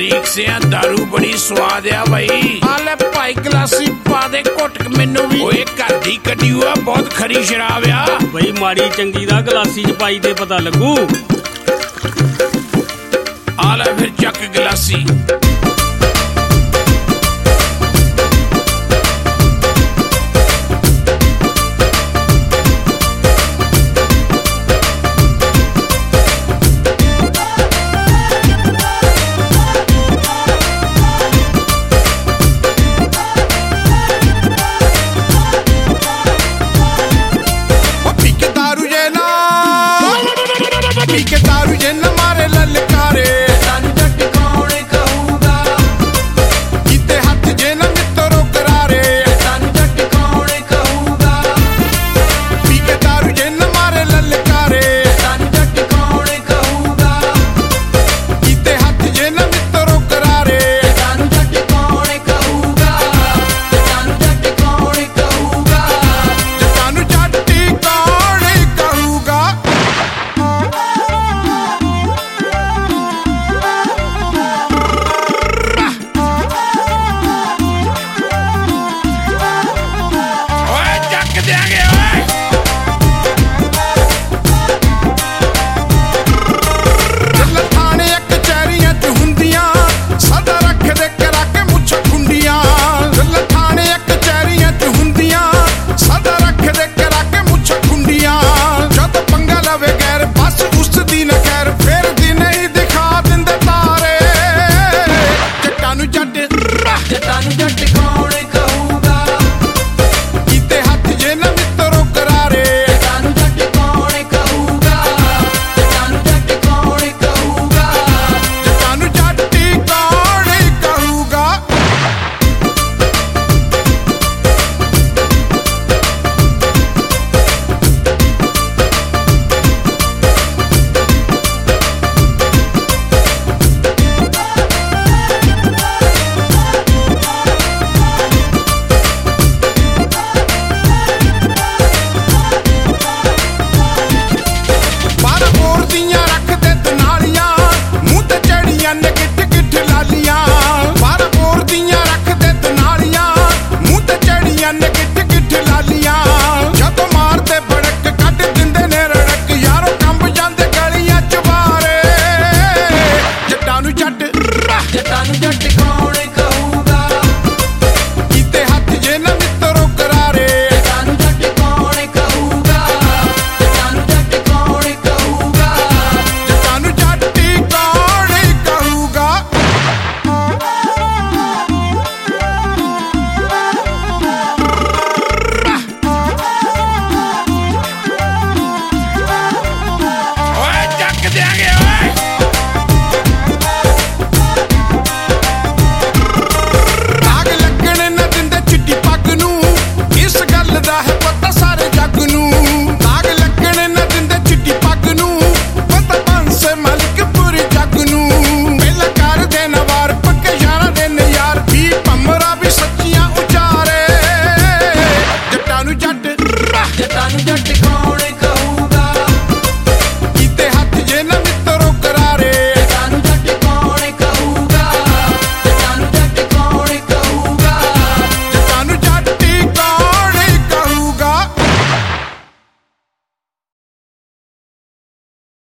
बरीक से दारू बड़ी स्वाद आ भाई। आले भाई गिलासी पा दे घुट मैनू भी। ओए घर दी कड्डी हुआ बहुत खरी शराब आ भाई। माड़ी चंगी दा गिलासी च पाई दे पता लगू। आले फिर चक गिलासी। पी के दारू जे न मारे ललकारे।